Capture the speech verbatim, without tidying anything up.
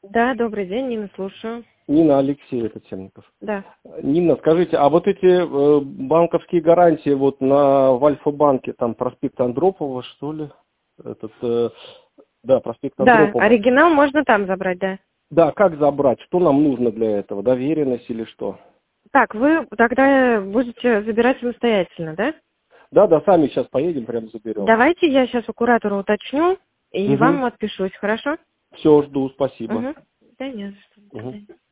Да, добрый день, Нина, слушаю. Нина, Алексей, это Темников. Да. Нина, скажите, а вот эти э, банковские гарантии вот на в Альфа-банке, там проспект Андропова, что ли? Этот, э, да, проспект Да, Андропова. оригинал можно там забрать, да. Да, как забрать? Что нам нужно для этого? Доверенность или что? Так, вы тогда будете забирать самостоятельно, да? Да, да, сами сейчас поедем, прям заберем. Давайте я сейчас у куратора уточню и Угу. вам отпишусь, хорошо? Все, жду, спасибо. Угу. Да нет, за что. До Угу. свидания.